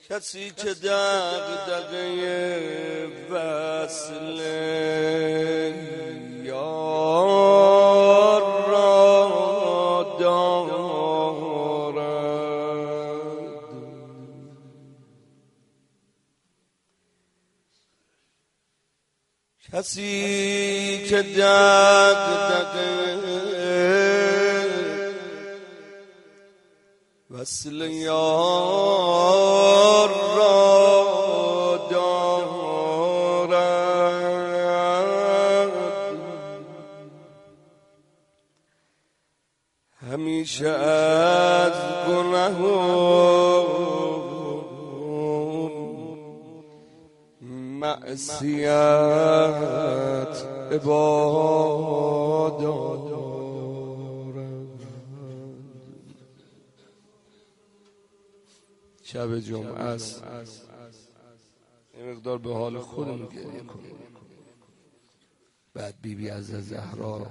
کسی که دغدغه وصل یار را دارد، کسی که دغدغه وصل یار را دارد، همیشه از گناه و معصیت عباد شب جمعه است، یه مقدار به حال خودمون گریه کنیم. بعد بیبی از زهرا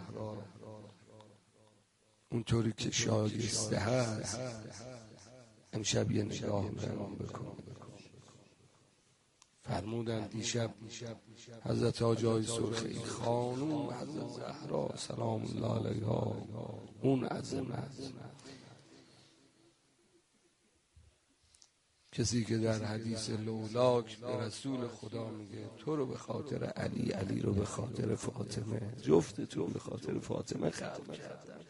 اونطوری که شایسته هست امشب یه نگاه بهمون بکن. فرمودن دیشب حضرت حاجی سرخی خانوم حضرت زهرا سلام الله علیها، اون عظمت، کسی که در حدیث لولاک به رسول خدا میگه تو رو به خاطر علی، علی رو به خاطر فاطمه، جفتتون به خاطر فاطمه خلق کردم.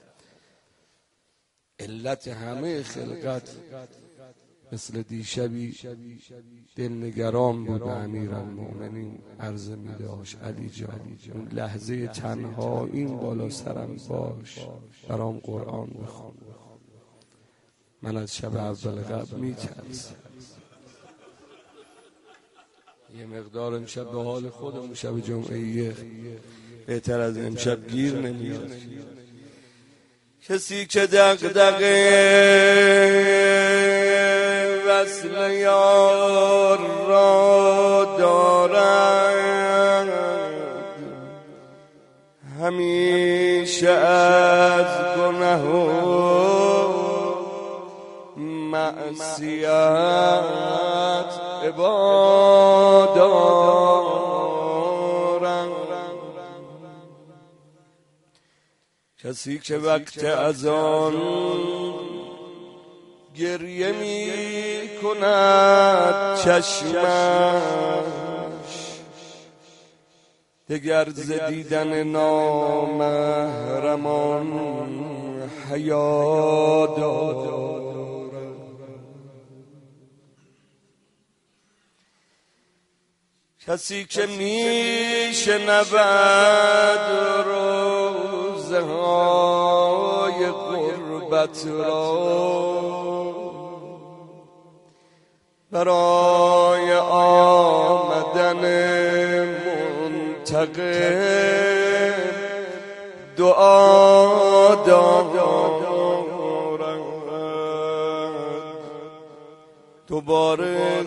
علت همه خلقت مثل دیشبی دلنگران بود به امیرالمومنین، عرض میدهاش علی جان اون لحظه تنها این بالا سرم باش، برام قرآن بخون، من از شب اول قبل میترسم. یه مقدار امشب به حال خودمون، شب جمعه بهتر از امشب گیر نمیاد. کسی که دغدغه وصل یار را دارد، همیشه از گناه و معصیت عباد دارد، کسی که وقت اذان گریه می کند چشمش، دگر ز دیدن نامحرمان حیا دارد، کسی که می شنود روزه های غربت را برای آمدن منتقم دعا دارد، دوباره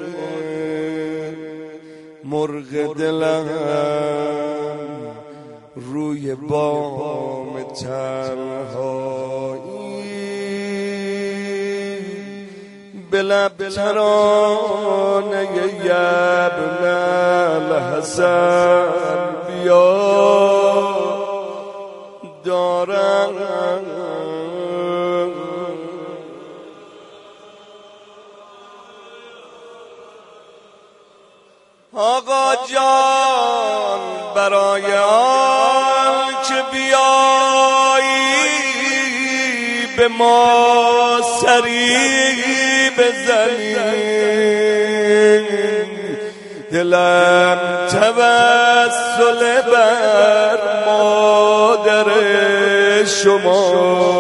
مرغ دلم روی بام تنهایی به لب ترانه ابن الحسن بیا دارم. آقا جان برای آن که بیایی به ما سری بزنی، دلم توسل بر مادر شما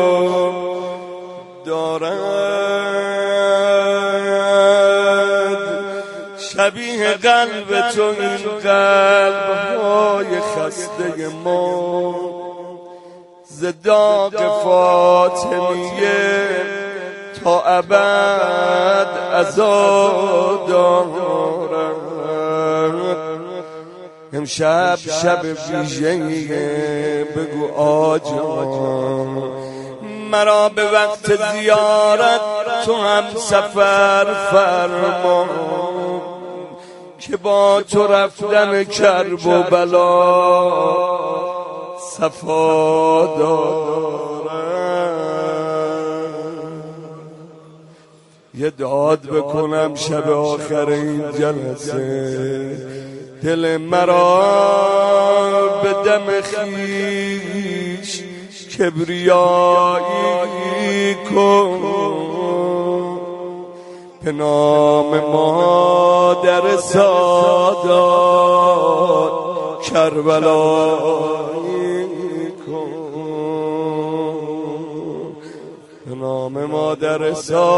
دارد، شبیه قلب تو این قلب‌های خسته ما ز داغ فاطمیه تا ابد عزا دارد. امشب شب ویژه‌ایه، بگو آجا مرا به وقت زیارت تو هم سفر فرما که با تو رفتن کرب و بلا صفا دارم. یه داد بکنم شب آخر این جلسه، دل مرا به دم خویش کبریایی کن. به نام مادر سادات کربلایی کن. به نام مادر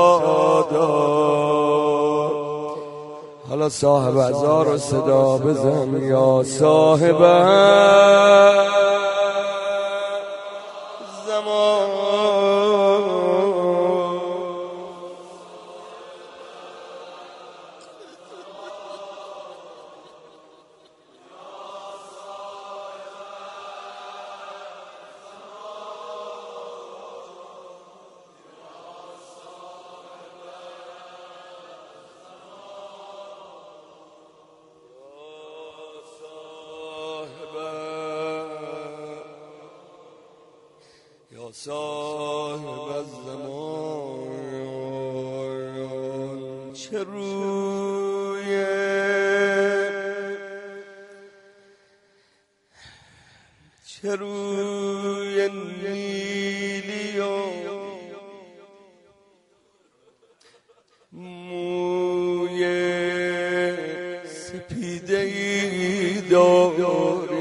سادات. حالا صاحب عزا رو صدا بزن یا صاحب زمان. صاحب الزمان، چه روی نیلی و موی سپیده‌ای داری.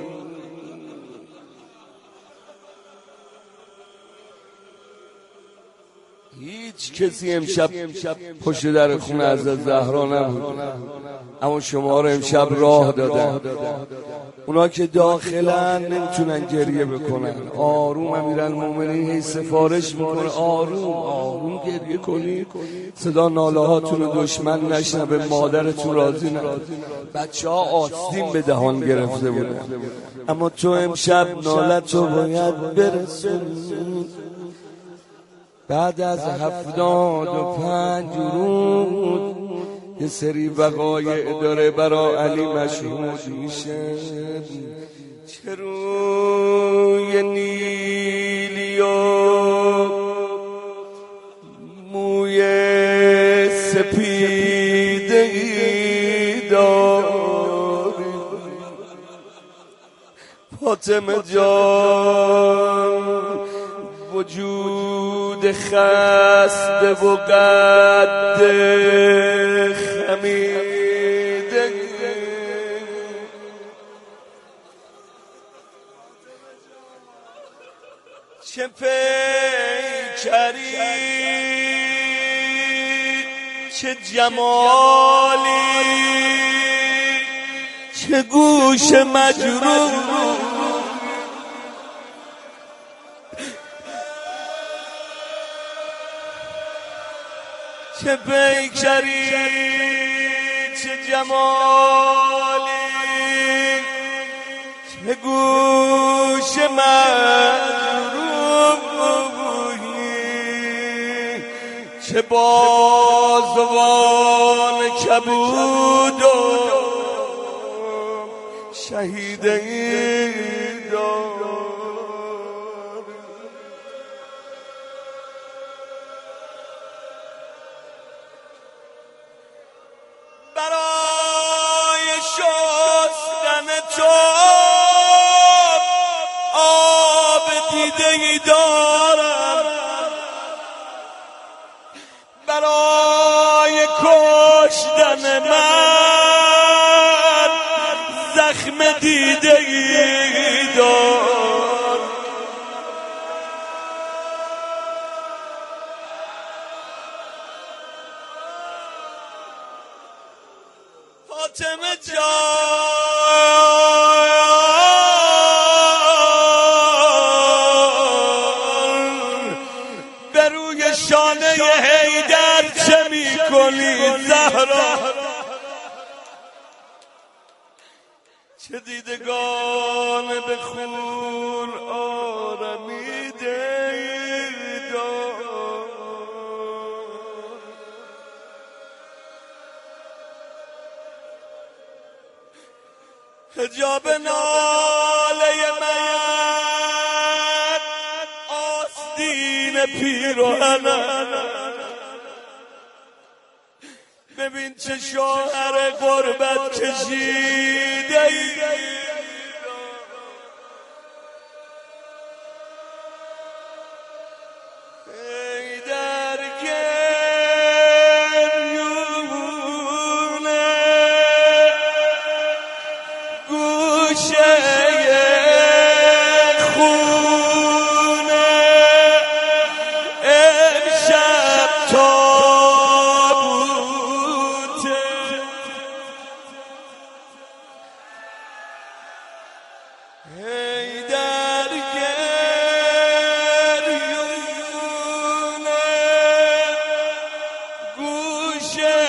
هیچ کسی امشب پشت در خونه از زهرا نبود، اما شما رو امشب راه دادن. اونا که داخلن نمیتونن گریه بکنن. آروم امیرالمومنین هی سفارش میکنه آروم گریه کنی، صدا ناله هاتون رو دشمن نشنوه، مادرتون راضی نه. بچه ها آستین به دهان گرفته بودن، اما تو امشب نالتو باید برسون. بعد از 75 روز یه سری وقایع داره برای علی مشهود میشه. چه روی نیلی و موی سپیده‌ای داری فاطمه جان. وجود خسته و قد خمیده، چه پیکری چه جمالی، چه گوش مجروح، چه پیکری چه جمالی، چه گوش مجروحی، چه بازوان کبود و شهیده‌ای دار. برای شستن تو آب دیده‌ای دارم، برای کشتن من زخم دیده‌ای دارم. فاطمه جان، به روی شانه حیدر چه می‌کنی زهرا؟ چه دیدگان به خون آرمیده دار. حجاب ناله من آستین پیراهنم. ببین چه شوهر غربت کشیده ای، ای در گریونه گوشه خونه امشب تابوته. ای در گریونه گوشه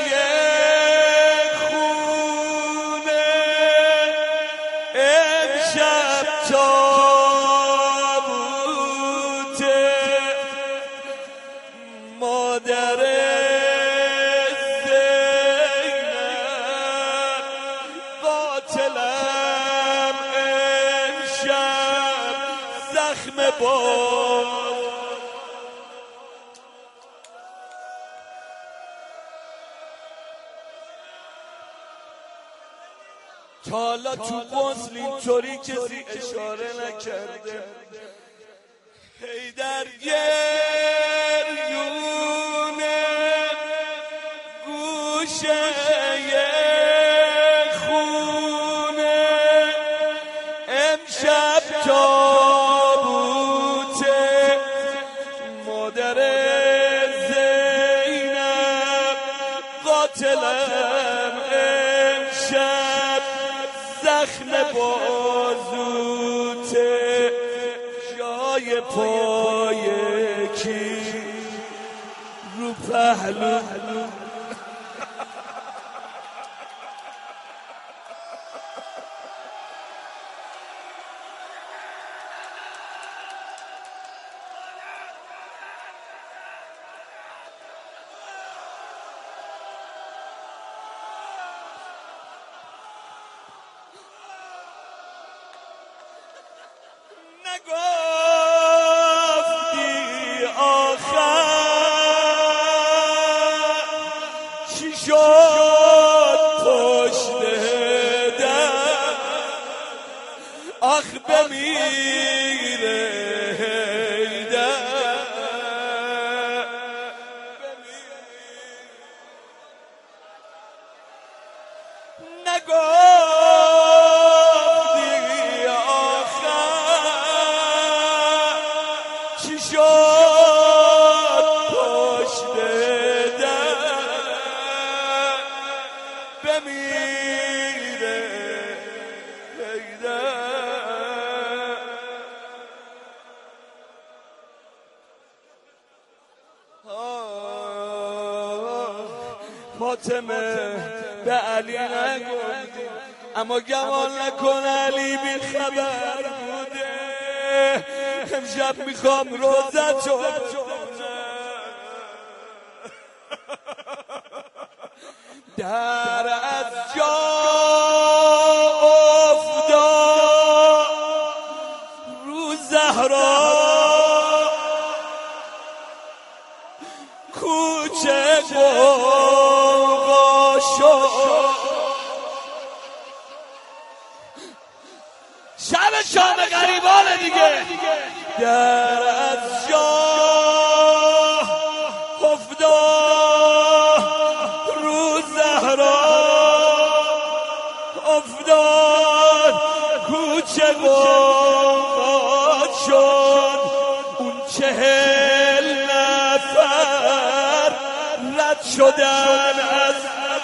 خونه امشب تابوته. مادر زینب قاتلم امشب زخم باز. تا حالا تو غسل اینطوری کسی اشاره نکرده. ای در گریونه گوشه خونه امشب تابوته. مادر زینب قاتلم امشب زخم بازوته. جای پای کی رو پهلو نگفتی آخر چی شد پشت در. آخ بمیره حیدر نگفتی آخر چی شد پشت در. بمیره حیدر. فاطمه به علی نگفتی، اما گمان نکن علی بی خبر بوده. امشب میخوام روزتو در از جا افتاد رو زهرا کوچه غوغا شد. شب شام غریبانه دیگه. در از جا افتاد رو زهرا افتاد کوچه غوغا شد. اون 40 نفر رد شدن از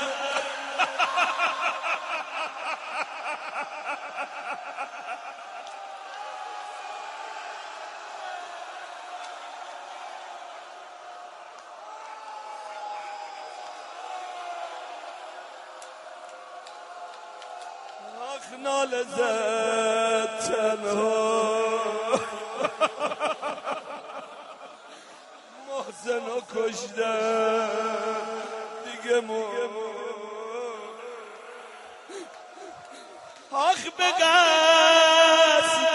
ناله زد تنها محسن رو کشتن دیگه آخ به قصد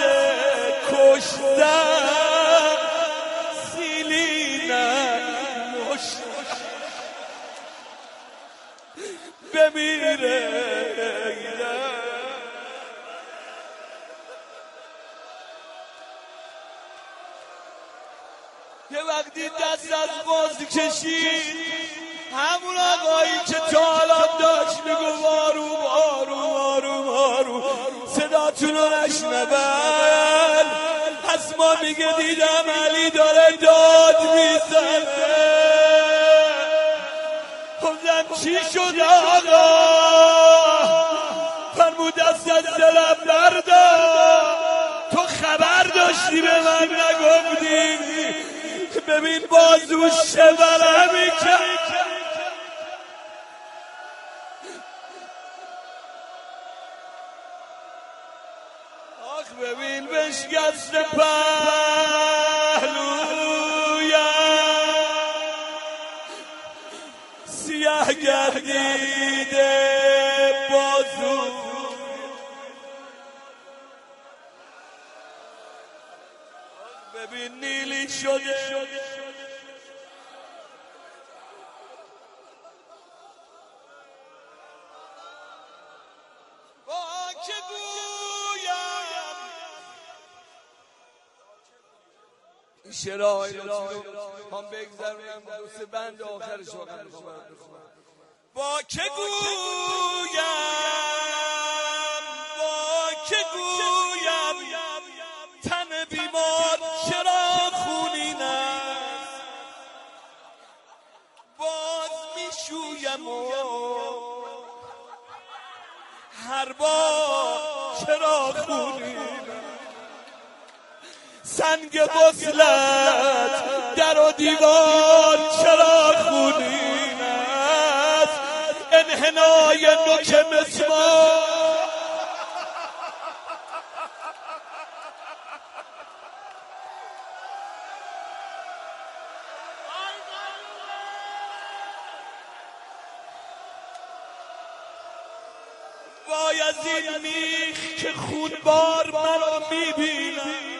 کشتن سیلینم مشت بمیره. یه وقتی دست از بازی کشید همون آقایی که تا حالا داشت میگو بارو بارو بارو بارو صداتون رو نشنون، پس ما میگه دیدم علی داره داد میزنه. خودم چی شد آقا؟ فرمود دست از دلم بردار، تو خبر داشتی به من نگفتی؟ ببین بازوش شبره میکرد. آخ ببین بشکست پهلویم سیاه گردیده بازو، ببین نیلی شده. با که گویم این شعرهای رو هم بگذارم دوست بند آخرش واقعا میخوام بخونم. با که گویم با که گویم تن بیمار چرا خونین است، باز میشویم و هر بار چرا خونین، سنگ غسلت در و دیوار چرا خونین است، انحنای نوک مسمار وای از این میخ که خونبار منو میبینم.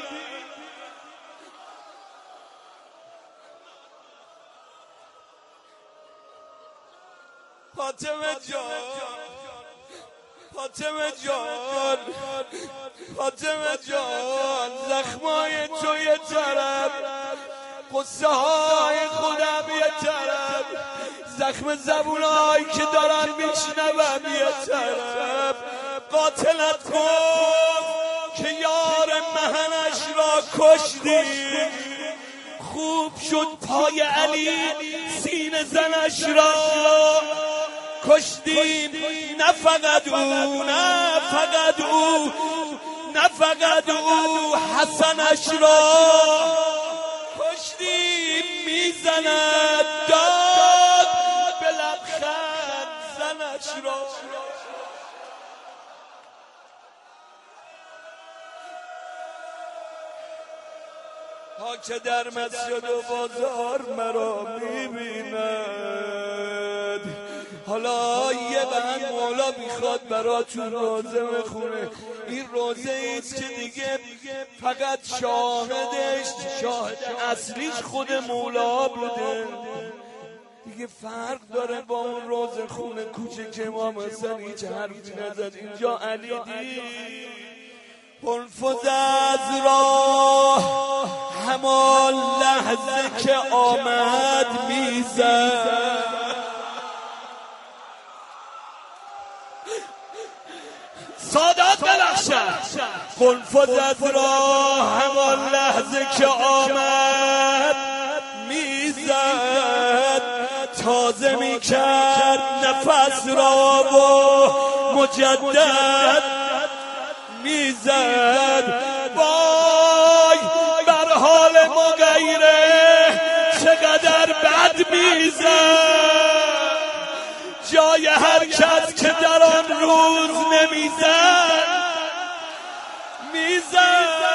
فاطمه جان فاطمه جان فاطمه جان، زخمای تو یه طرف، قصه های خودم یه طرف، زخم زبونایی که دارن میشنوم یه طرف. قاتلت گفت که یار مهنش را کشتی، خوب شد پای علی سینه زنش را کشتیم. نه فقط او نه فقط او نه فقط او حسنش را کشتیم. میزند داد به لبخند زنش را. ها که در مسجد و بازار مرا میبیند، حالا یه بند مولا میخواد براتون روزه بخونه. این روزه ایست که دیگه فقط شاهد اصلیش خود مولا بوده، دیگه فرق داره با اون روزه خونه کوچه که ما مثلا هیچ حرفی نزد. اینجا علی دید پرفز از راه همان لحظه که آمد میزد، سادات ببخشد. پرفز از راه همان لحظه که آمد میزد، تازه میکرد نفس را و مجدد میزد. وای بر حال مغیره چقدر بد میزد، جای هر کس که در آن روز نمیزد میزد.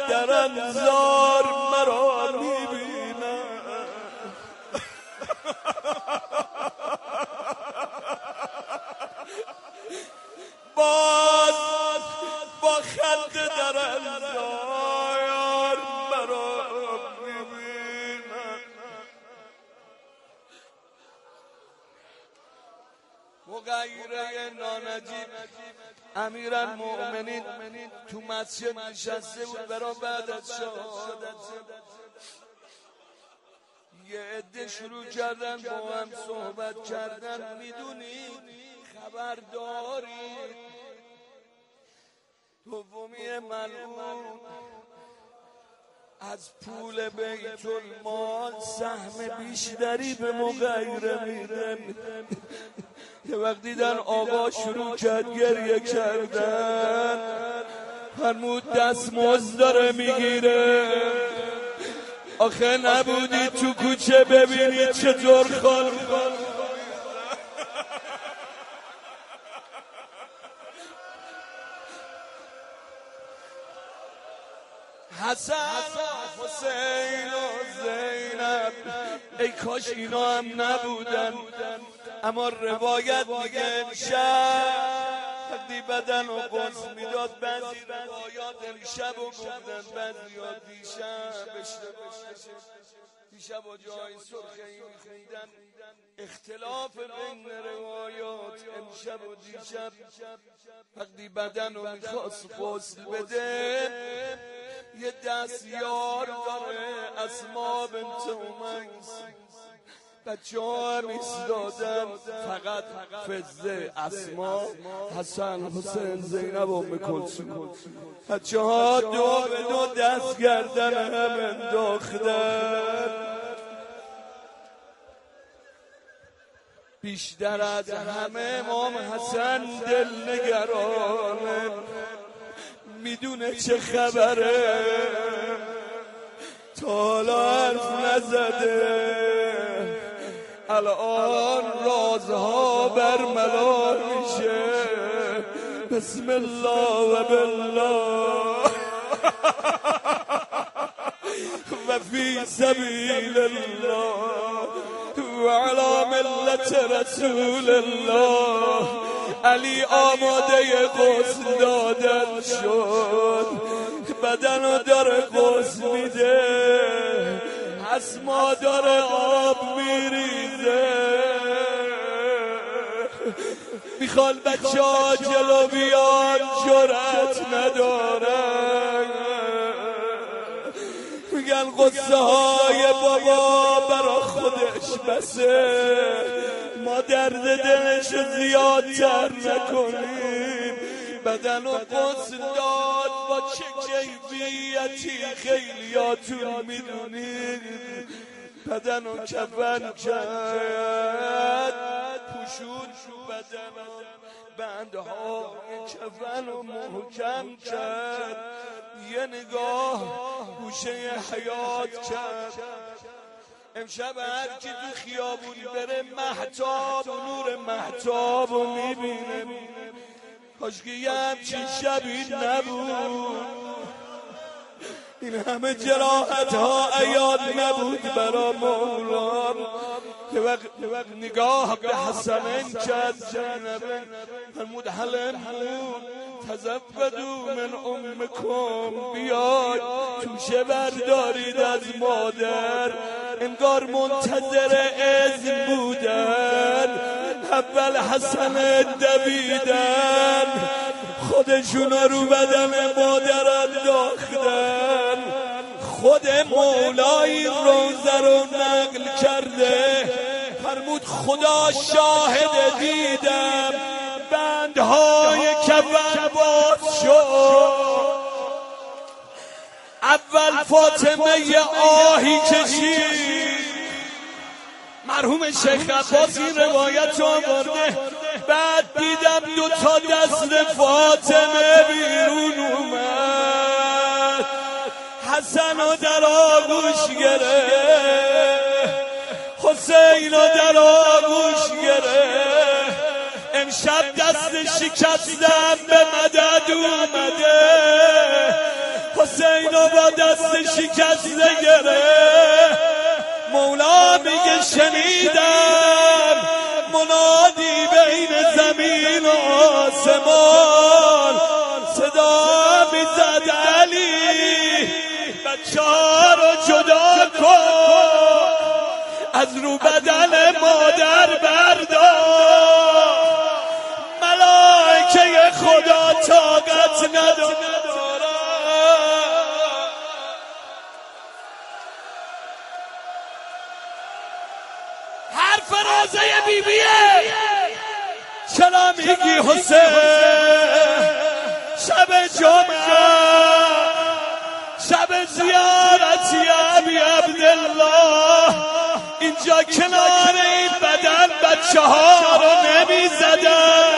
در انظار مرا میبینم. باز با خنده در انظار مرا میبینم. مغیره نانجیب امیرالمؤمنین تو مسجد نشسته بود برای بعد از شهادت. یه عده شروع کردن با هم صحبت کردن. میدونی خبر داری دومی ملعون از پول بیت المال سهم بیشتری به مغیره میده. یه وقت دیدن آقا شروع کرد گریه کردن. فرمود دستمزد داره میگیره. آخه نبودی تو کوچه ببینی چطور خال حسن و حسین و زینب ای کاش اینا هم نبودن. اما روایت میگه امشب وقتی بدن و قرص میداد بعضی روایات امشب و گفتن بعضی ها دیشب و جای سرخه ای میخوندن. اختلاف بین روایات امشب و دیشب. وقتی بدن رو میخواست غسل بده یه دستیار داره اسما بنت امیس. بچه ها هم ایستادن فقط فزه اسما حسن حسین زینب ام کلثوم. بچه ها دو به دو دست گردن هم انداختن. بیشتر از همه امام حسن دلنگرانه. میدونه چه خبره تا حالا حرف نزده. الان رازها برملا میشه. بسم الله و بالله و فی سبیل الله و علی ملت رسول الله. علی آماده غسل دادن شد. بدنو داره غسل میده. اسما داره آب میریزه. میخوان بچه ها جلو بیان جرأت ندارن. میگن قصه های بابا برا خودش بسه. ما درد دلشو زیادتر نکنیم. بدن و غسل داد با چه کیفیتی خیلیاتون میدونید. بدن و کفن کرد پوشون بدن و بندها کفن و محکم کرد. یه نگاه گوشه حیات کرد. امشب هر کی تو خیابون بره مهتاب نور مهتاب رو میبینه. کاشکی یه همچین شبی نبود. این همه جراحت ها عیاد نبود برا مولا. که وقت نگاه به حسنین کرد زینب فرمود حلمون تزودو من امکم. بیاد توشه بردارید از مادر. انگار منتظر اذن بودن. اول حسن دویدن خودشونا رو بدن مادر انداختن. خود مولای روزه رو نقل کرده. فرمود خدا شاهد دیدم بندهای کفن باز شد. اول فاطمه آهی کشید. مرحوم شیخ عباس این روایت رو آورده. بعد دیدم دوتا دست فاطمه بیرون اومد. حسن رو در آغوش گرفت. حسین رو در آغوش گرفت. امشب دست شکستم به مدد اومده. حسین رو و با دست شکسته گره. مولا میگه شنیدم منادی بین زمین و آسمان، صدا میزد علی بچه‌ها رو جدا کن، از رو بدن مادر بردار. ملائکه خدا طاقت نداره. حرف رازه بیبیه چرا میگی حسین؟ شب جمعه، شب زیارتی ابی عبدالله، اینجا کنار این بدن بچه ها رو نمی زدن.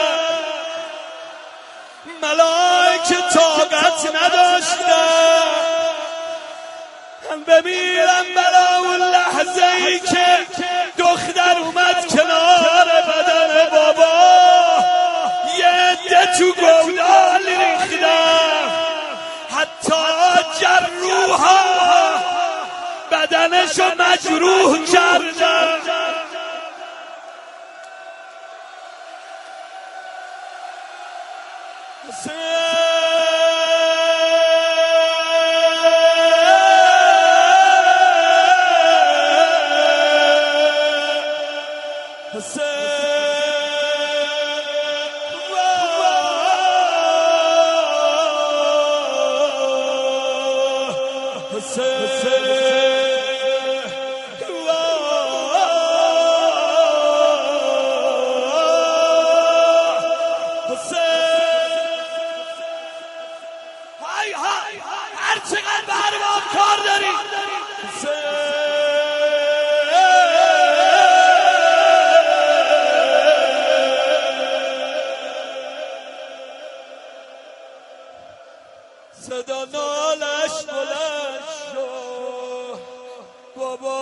ملائکه طاقت نداشتن. من بمیرم برا اون لحظه ای که دختر اومد کنار بدن بابا، یه عده تو گودال ریختن، حتی جروحا بدنشو مجروح کردن. هر چقدر به هر ما کار داری صدا نالش بلند شد بابا.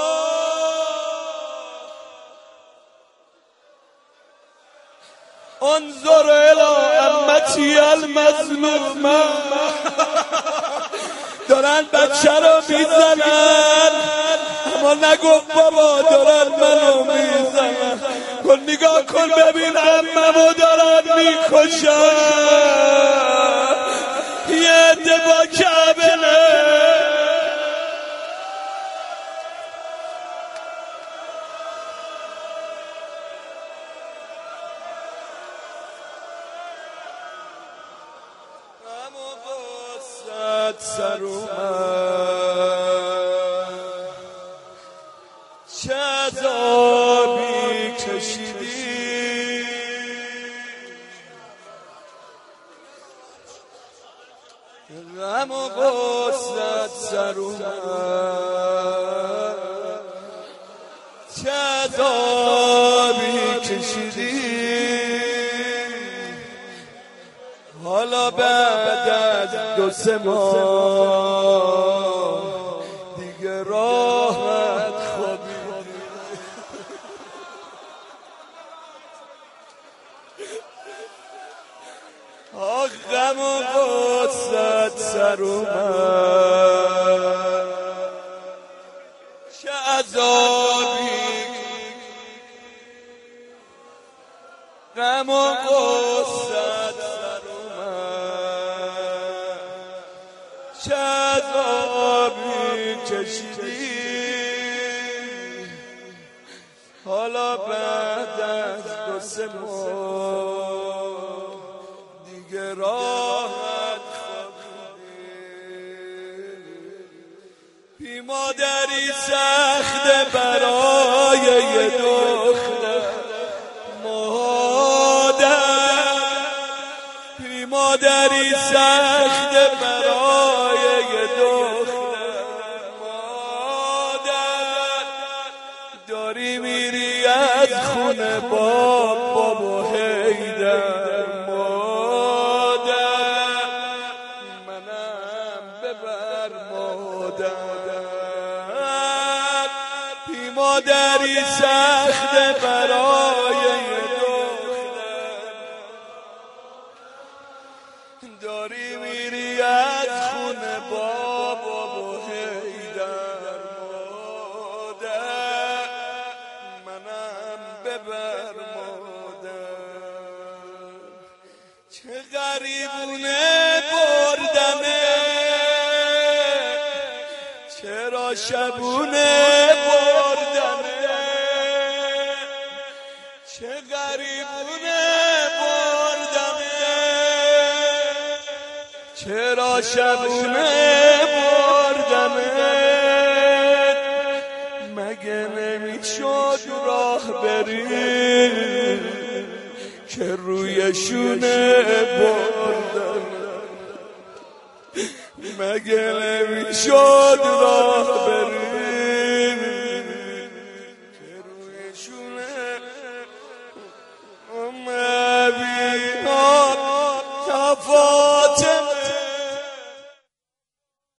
انظر الى امتی المظلومه، دارن بچه رو میزنن اما نگفت بابا دارن منو میزنن. کن نگاه کن ببین عممو دارن میکشن. یه عده با کعبه سر اومد، چه عذابی کشیدی. غم و غصت سر اومد، چه عذابی کشیدی. حالا بعد از 2-3 ماه دیگه راحت خوابیدی. آخ غم و غصت سر اومد، چه عذابی. غم و غصت چه عذابی کشیدی. حالا بعد از 2-3 ماه دیگه راحت خوابیدی. بی مادری سخته برای یه دختر مادر، بی مادری سخته برای یه دختر مادر. داری میری از خونه بابا و حیدر مادر، منم ببر مادر. بی مادری سخته برای یه دختر، داری میری از خونه بابا ببر مادر، چه غریبونه بردمه، چرا شبونه بردمه، چه غریبونه بردمه، چرا شبونه بردمه، مگه نمیشد راه بری که روی شونه بردم، مگه نمیشد راه بری که روی شونه مبینا کفاته